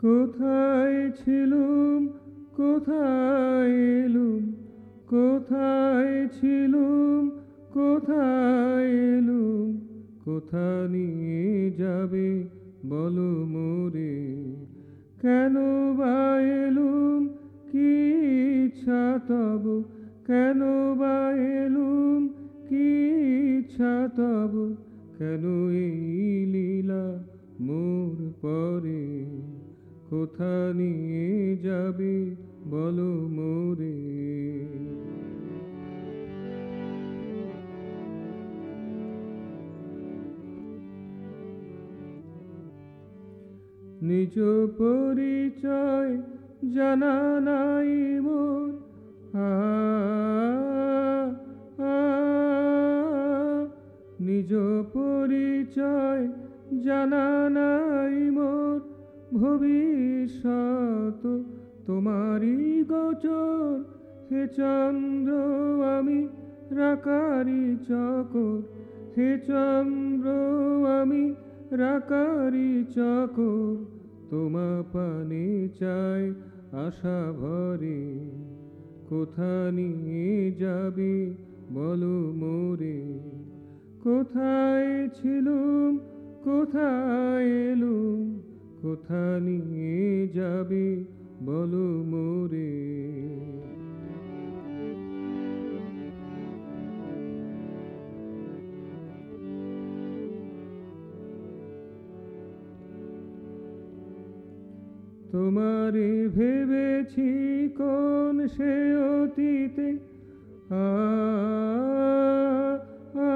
কোথায় ছিলুম, কোথায় এলুম, কোথায় ছিলুম, কোথায় এলুম, কোথা নিয়ে যাবে বলো মোরে। কেন বা এলুম, কি ইচ্ছা তব, কেন বা এলুম, কি ইচ্ছা তব, কেন এই লীলা মোর পরে। কোথা নিয়ে যাবে বলো মোরে। নিজ পরিচয় জানা নাই মোর, আ আ, নিজ পরিচয় জানা নাই মোর, ভবিষ্যৎ তোমারই গোচর। হে চন্দ্র আমি রাকারি চকর, হে চন্দ্র আমি রাকারি চকর, তোমা পানে চাই আশা ভরে। কোথা নিয়ে যাবে বলো মোরে। কোথায় ছিলুম, কোথায় এলুম, কোথা নিয়ে যাবে বলো মোরে। তোমারে ভেবেছি কোন সে অতীতে, আ আ,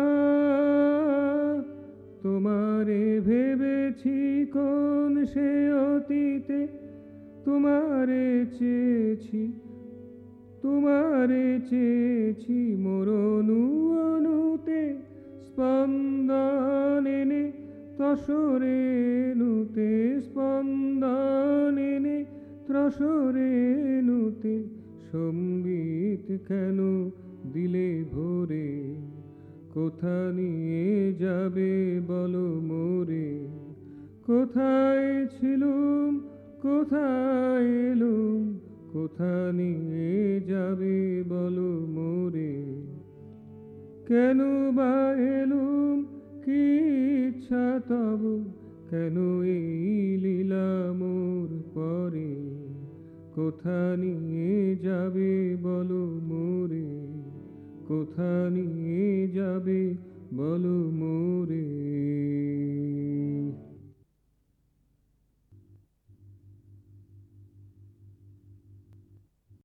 তোমারে ভেবেছি কোন সে অতীতে, তোমারে চেয়েছি, তোমারে চেয়েছি মোর অনু অনুতে। স্পন্দন এনে তসরে নুতে, স্পন্দন এনে ত্রসরে নুতে, সঙ্গীত কেন দিলে ভরে। কোথা নিয়ে যাবে বলো মোরে। কোথায় ছিলুম, কোথায় এলুম, কোথা নিয়ে যাবে বলো মোরে। কেন বা এলুম, কি ইচ্ছা তব, কেন এই লীলা মোর পরে। কোথা নিয়ে যাবে বলো মোরে, কোথা নিয়ে যাবে বলো মোরে।